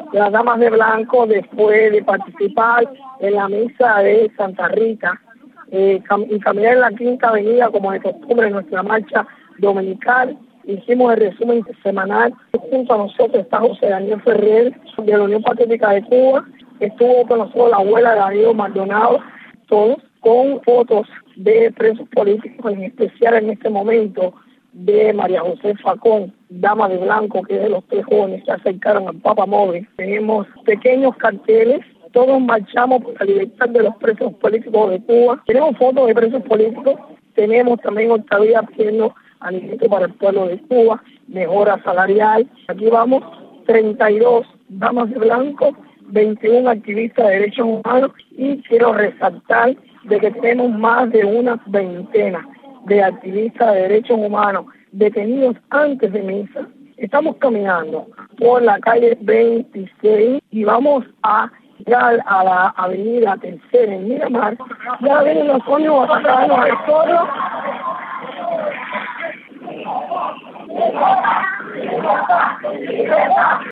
las damas de blanco, después de participar en la misa de Santa Rita y caminar en la Quinta Avenida como de costumbre en nuestra marcha dominical, hicimos el resumen semanal. Junto a nosotros está José Daniel Ferrer, de la Unión Patriótica de Cuba. Estuvo con nosotros la abuela de Darío Maldonado, todos con fotos de presos políticos, en especial en este momento de María José Facón, dama de blanco, que es de los 3 jóvenes que se acercaron al Papa Móvil. Tenemos pequeños carteles, todos marchamos por la libertad de los presos políticos de Cuba. Tenemos fotos de presos políticos, tenemos también Octavia pidiendo alimento para el pueblo de Cuba, mejora salarial. Aquí vamos, 32 damas de blanco, 21 activistas de derechos humanos, y quiero resaltar de que tenemos más de una veintena de activistas de derechos humanos detenidos antes de misa. Estamos caminando por la calle 26 y vamos a llegar a la avenida Tercera en Miramar. Ya vienen los ómnibus a sacarnos al zorro.